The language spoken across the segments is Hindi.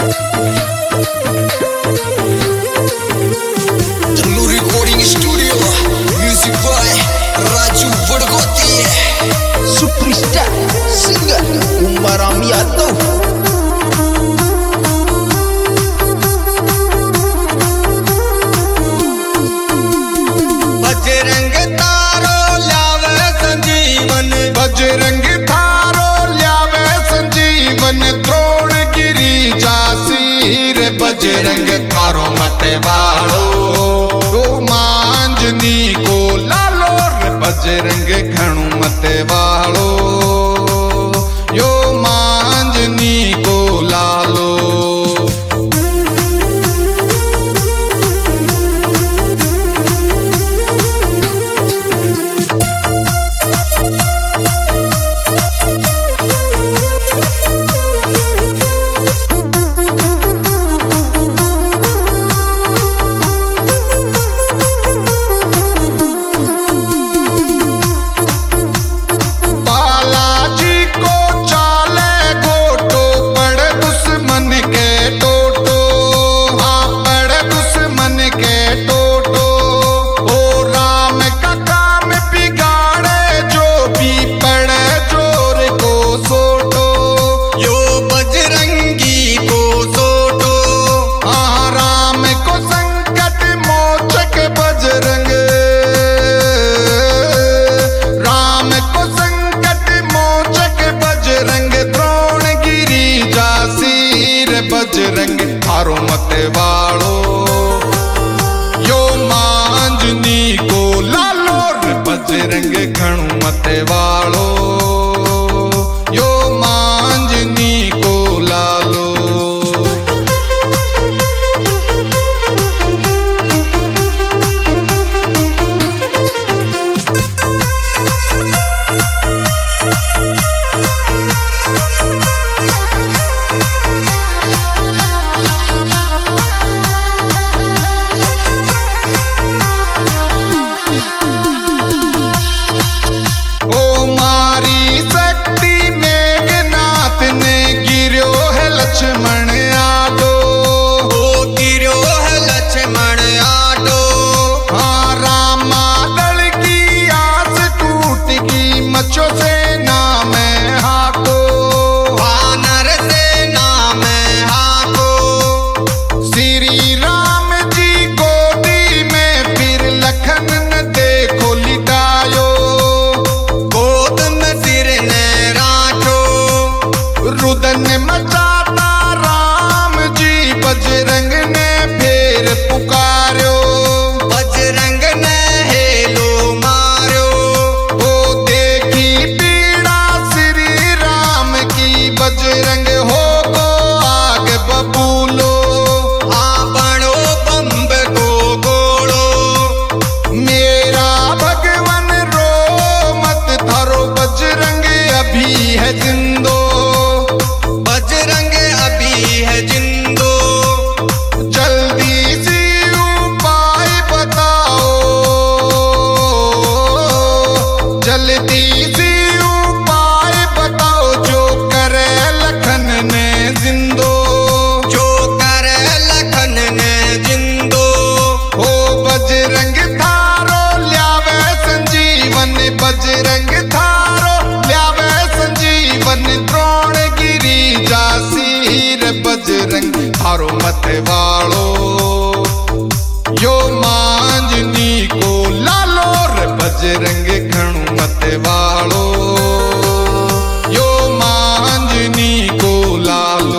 चल्लू recording studio, music by Raju Badgoti, superstar singer Kumaram Yadav. Bajrang तारो ल्यावे संजीवन, बजरंग थारो ल्यावे संजीवन, द्रोणगिरी जासीर बजरंग थारो मते वालो, तो मांजनी को लालो रे बजरंग घणु मते वालो, यो मांजनी को लालो। बजरंग थारो मते वालो, यो मांजनी को लालो रे बजरंग घणु मते वालो, यो मांजनी को लालो। लक्ष्मण आडो, ओ गिरो है लक्ष्मण आडो, हाँ रामा दल की आस टूट गई, मचो सेना में हाको, वानर सेना में हाको, श्री राम जी गोदी में फिर लखन न देखो लिटायो, गोद में सिर ने राखो, रुदन मचा बजरंग ने फिर पुकार्यो, बजरंग ने हेलो मार्यो, ओ देखी पीड़ा श्री राम की, बजरंग हो गो आग बबूलो, आपणो बंब को गोलो, मेरा भगवान रो मत थारो बजरंग अभी है जिंदो, बजरंग अभी है जिंदो, जल्दी सी उपाय बताओ, जल्दी सी उपाय बताओ, जो करे लखन ने जिंदो, जो करे लखन ने जिंदो, हो बजरंग थारो ल्यावे संजीवन, बजरंग थारो ल्यावे संजीवन, द्रोणगिरी जासीर बजरंग थारो मते वालो, यो मांजनी को लालो रे बजरंग घणु मते वालो, यो मांजनी को लालो।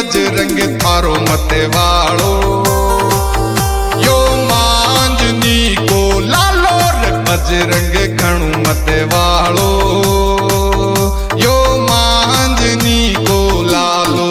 बजरंग थारो मते वालो यो मांजनी को लालो रे बजरंग घणु मते वालो यो मांजनी को लालो।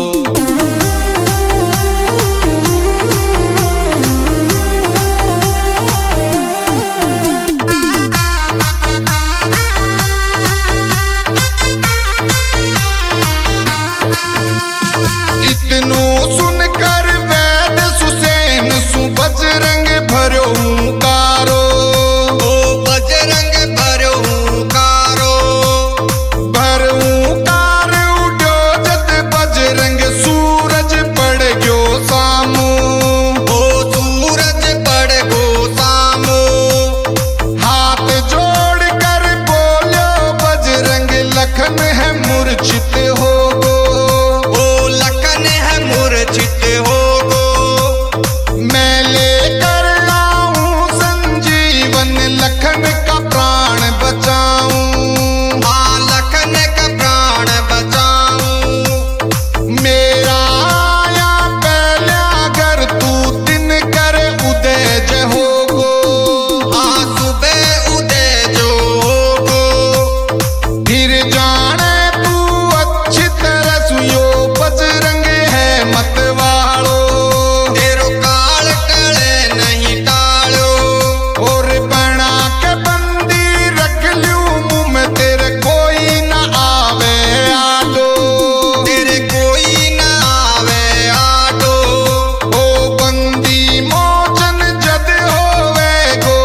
इतनो सुनकर वैद सुसैन सु बजरंग भरो हुंकारो ओ बजरंग भरो हुंकारो भरो हुंकार उड्यो जद बजरंग सूरज पड़ गयो सामू ओ सूरज पड़ गो सामो हाथ जोड़ कर बोलो बजरंग लखन है मूर्छित हो गो ओ लखन है मूर्छित हो गो मैं लेकर लाऊं संजीवन लखन का प्राण बचाऊं हाँ लखन का प्राण बचाऊं मेरा आया पहले अगर तू दिन कर उदय जय हो गो हाँ सुबह उदय जो होगो फिर जाने तू अच्छी तरह सुयो बजरंग है मत वालो तेरो काल टले नहीं टालो और बना के बंदी रख लूं मुंह में तेरे कोई न आवे आडो तेरे कोई ना आवे आडो ओ बंदी मोचन जद होवे गो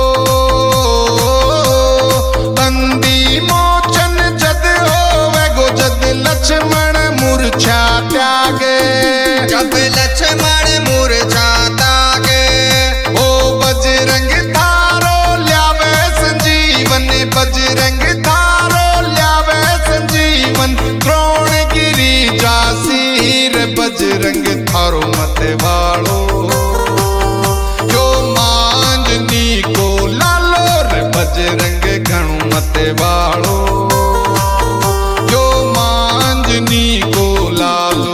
बंदी मोचन जद होवे गो जद लक्ष्मण मूर्छा त्यागे जब लक्ष्मण मूर्छाता गे ओ बजरंग थारो ल्यावे संजीवन बजरंग थारो ल्यावे संजीवन द्रोणगिरी जासीर बजरंग थारो मते वालो यो मांजनी को लालो रे बजरंग घणु मते वालो यो मांजनी को लालो।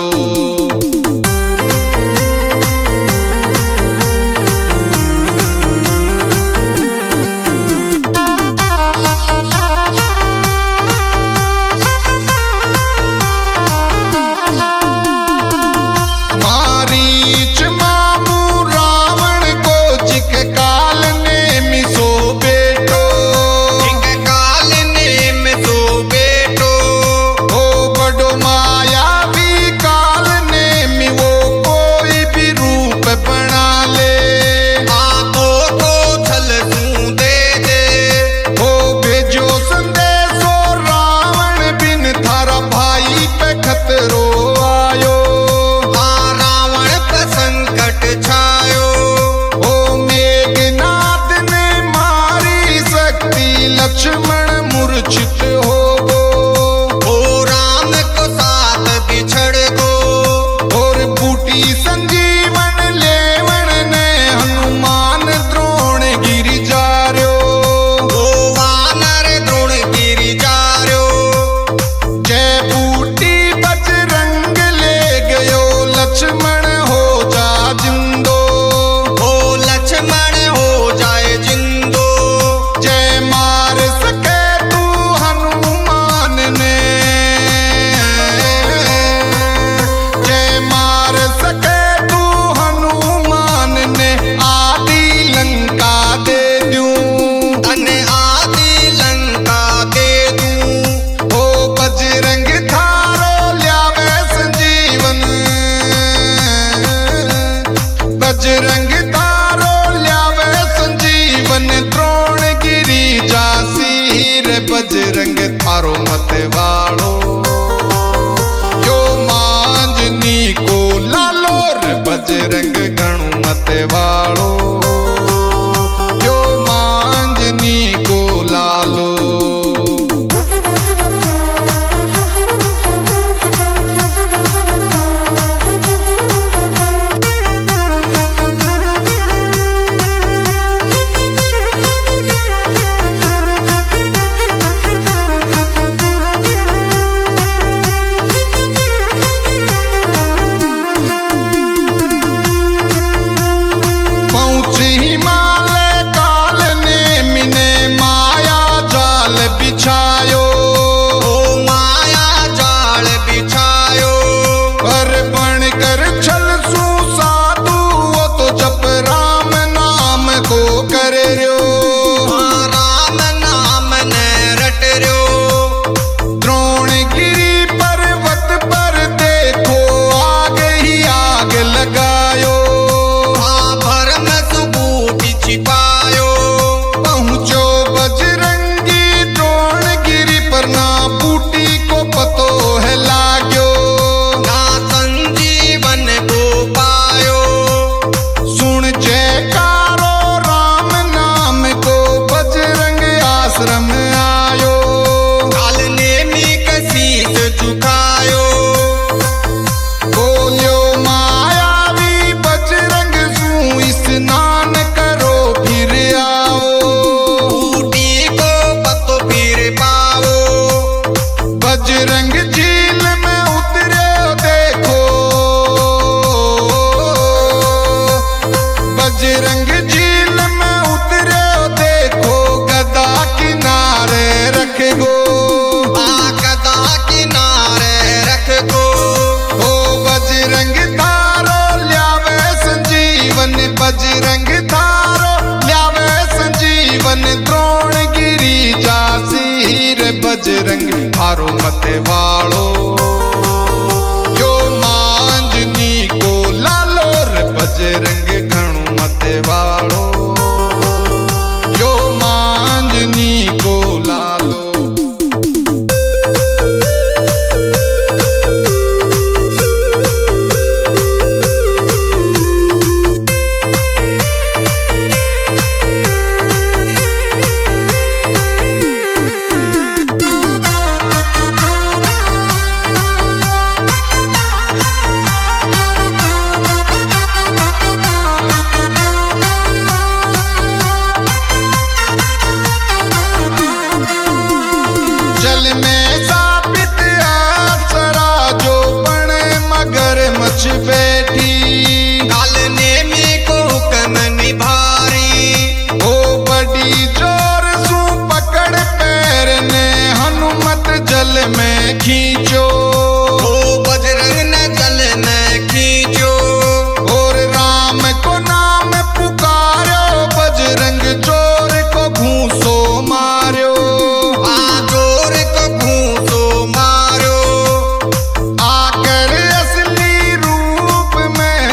मारीच मामू रावण को जिक काल ने मिसो बेटो एक काल नेम सो बेटो ओ बड़ो मायावी काल ने मी वो कोई भी रूप बना ले आंखों को छल तू दे दे ओ भेजो संदेशो रावण बिन थारा भाई पे खतरो आयो हाँ रावण पे संकट छायो ओ मेघनाथ ने मारी शक्ति लक्ष्मण मूर्छित हो गो ओ राम को साथ बिछड़ गो और बूटी संजीवन लेवण ने हनुमान द्रोण गिरी जार्यो ओ वानर द्रोण गिरी जार्यो जय बूटी बजरंग ले गयो लक्ष्मण हो जा जिंदो ओ लक्ष्मण हो जाए जिंदो जय मार सके तू हनुमान ने जय मार सके तू हनुमान ने आदि लंका दे दूं तने आदि लंका दे दूं ओ बजरंग थारो ल्यावे संजीवन बजरंग थारो ल्यावे संजीवन द्रोणगिरी जासीर बजरंग थारो मते वालो यो मांजनी को लालो रे बजरंग घणु मते वालो यो मांजनी को लालो। बजरंग हनुमत वालो यो मांजनी को लालो। बैठी डालने में को हुक्म निभारी ओ बड़ी जोर सू पकड़ पैर ने हनुमत जल में खींचो। ओ बजरंग ने जल में खींचो और राम को नाम पुकारो बजरंग जोर को घूंसो मारो। जोर को घूंसो मारो आकर असली रूप में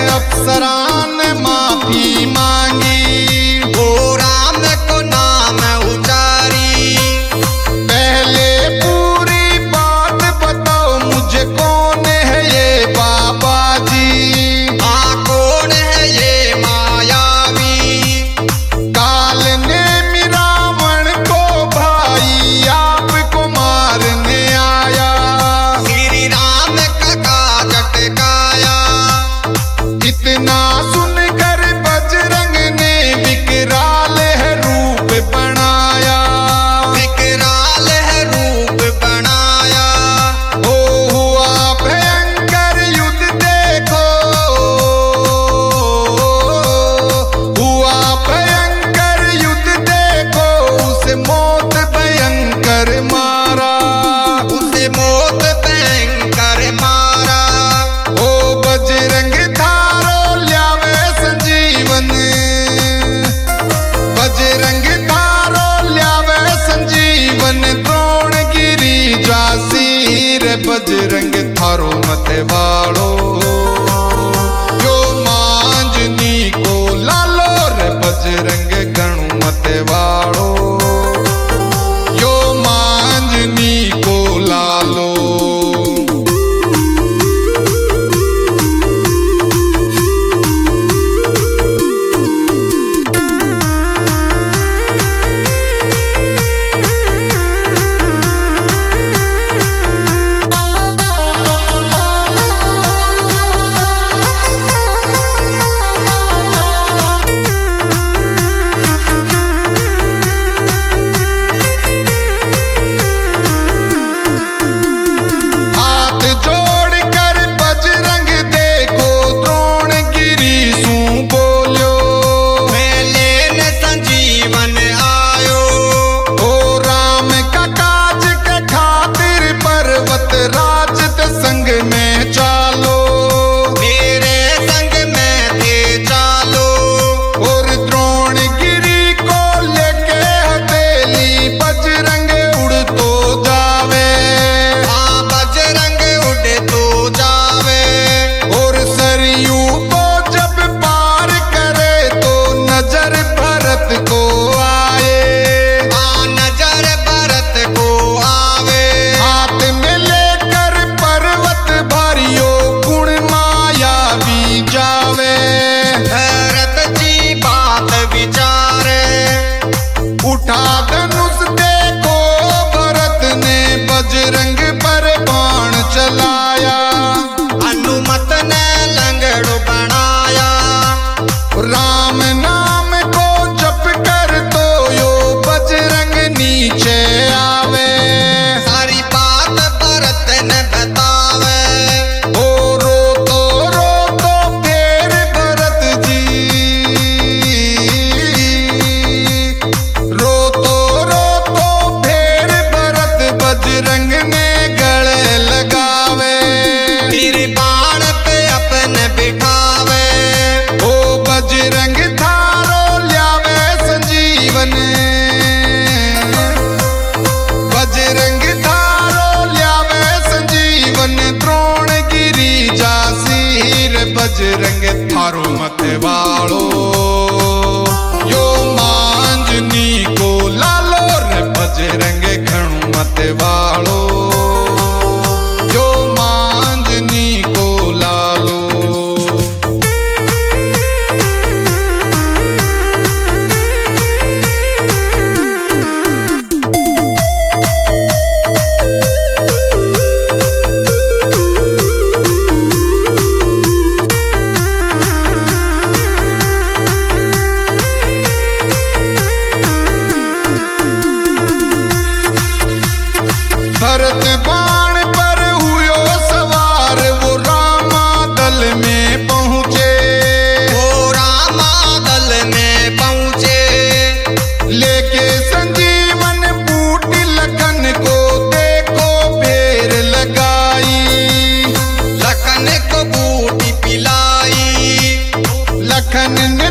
बजरंग थारो मत वालो यो मांजनी को लालो रे बजरंग घणो मत वालो यो मांजनी को लालो। भरत बाण पर हुयो सवार वो रामा दल में पहुँचे, वो रामा दल में पहुँचे। लेके संजीवन बूटी लखन को देखो फेर लगाई, लखन को बूटी पिलाई। लखन